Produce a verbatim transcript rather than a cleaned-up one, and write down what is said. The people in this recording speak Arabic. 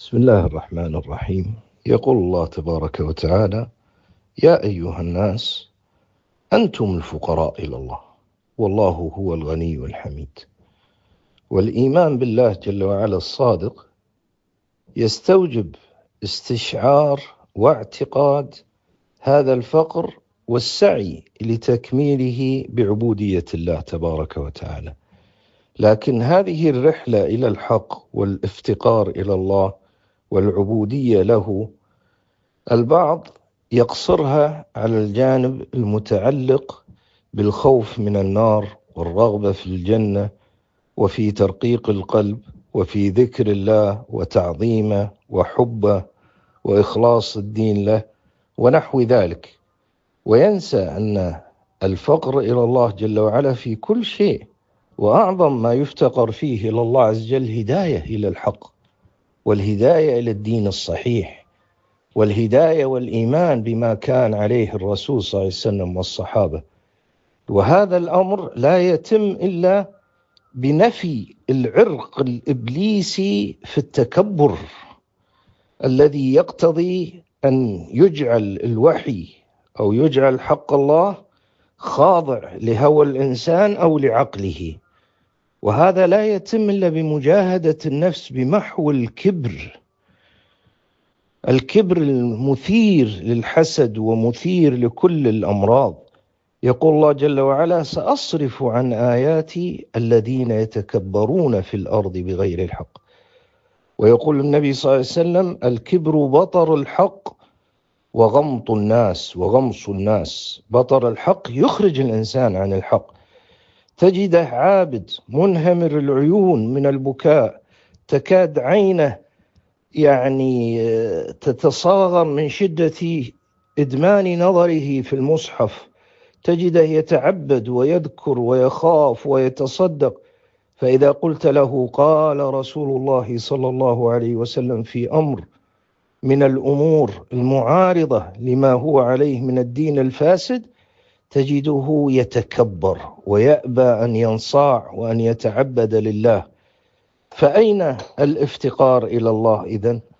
بسم الله الرحمن الرحيم. يقول الله تبارك وتعالى: يا أيها الناس أنتم الفقراء إلى الله والله هو الغني الحميد. والإيمان بالله جل وعلا الصادق يستوجب استشعار واعتقاد هذا الفقر والسعي لتكميله بعبودية الله تبارك وتعالى. لكن هذه الرحلة إلى الحق والافتقار إلى الله والعبودية له البعض يقصرها على الجانب المتعلق بالخوف من النار والرغبة في الجنة وفي ترقيق القلب وفي ذكر الله وتعظيمه وحبه وإخلاص الدين له ونحو ذلك، وينسى أن الفقر إلى الله جل وعلا في كل شيء، وأعظم ما يفتقر فيه إلى الله عز وجل هداية إلى الحق والهداية إلى الدين الصحيح والهداية والإيمان بما كان عليه الرسول صلى الله عليه وسلم والصحابة. وهذا الأمر لا يتم إلا بنفي العرق الإبليسي في التكبر الذي يقتضي أن يجعل الوحي أو يجعل حق الله خاضع لهوى الإنسان أو لعقله، وهذا لا يتم إلا بمجاهدة النفس بمحو الكبر الكبر المثير للحسد ومثير لكل الأمراض. يقول الله جل وعلا: سأصرف عن آياتي الذين يتكبرون في الأرض بغير الحق. ويقول النبي صلى الله عليه وسلم: الكبر بطر الحق وغمط الناس وغمص الناس. بطر الحق يخرج الإنسان عن الحق، تجده عابد منهمر العيون من البكاء، تكاد عينه يعني تتصاغر من شدة إدمان نظره في المصحف، تجده يتعبد ويذكر ويخاف ويتصدق، فإذا قلت له قال رسول الله صلى الله عليه وسلم في أمر من الأمور المعارضة لما هو عليه من الدين الفاسد، تجده يتكبر ويأبى أن ينصاع وأن يتعبد لله. فأين الافتقار إلى الله إذن؟